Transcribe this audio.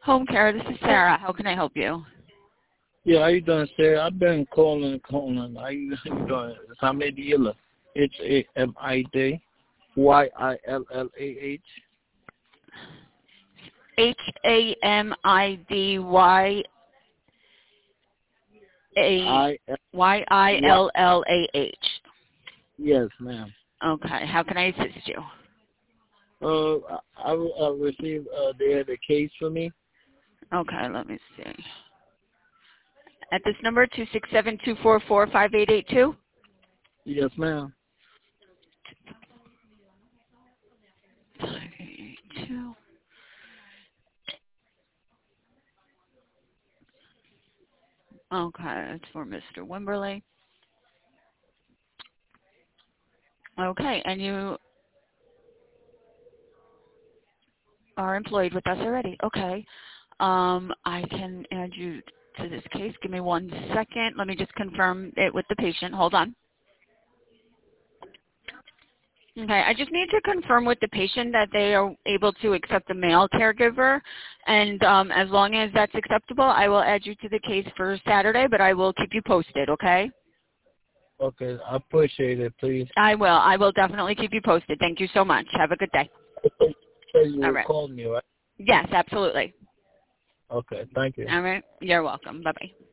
Home care, this is Sarah. How can I help you? Yeah, how you doing, Sarah? I've been calling. How you doing? Hamidillah. Hamidillah. Hamidillah. Yes, ma'am. Okay, how can I assist you? I received they had a case for me. Okay, let me see. At this number, 267-244-5882? Yes, ma'am. 582. Okay, it's for Mr. Wimberly. Okay, and you are employed with us already. Okay. I can add you to this case. Give me 1 second. Let me just confirm it with the patient. Hold on. Okay, I just need to confirm with the patient that they are able to accept a male caregiver, and as long as that's acceptable, I will add you to the case for Saturday, but I will keep you posted, okay? Okay, I appreciate it, please. I will. I will definitely keep you posted. Thank you so much. Have a good day. So you All will right. call me, right? Yes, absolutely. Okay, thank you. All right. You're welcome. Bye-bye.